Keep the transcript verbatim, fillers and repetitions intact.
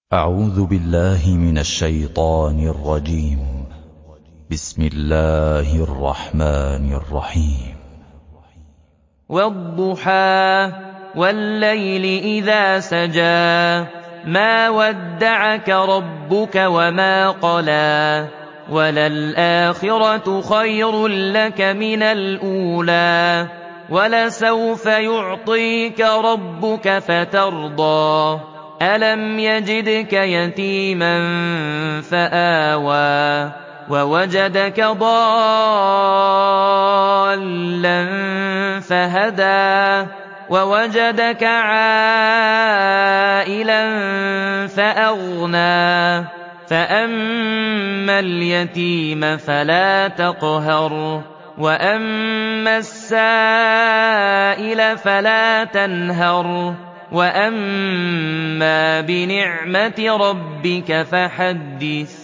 أعوذ بالله من الشيطان الرجيم. بسم الله الرحمن الرحيم. والضحى والليل إذا سجى ما ودعك ربك وما قلى وللآخرة خير لك من الأولى ولسوف يعطيك ربك فترضى ألم يجدك يتيما فآوى ووجدك ضالا فهدى ووجدك عائلا فأغنى فأما اليتيم فلا تقهر وأما السائل فلا تنهر وأما بنعمة ربك فحدث.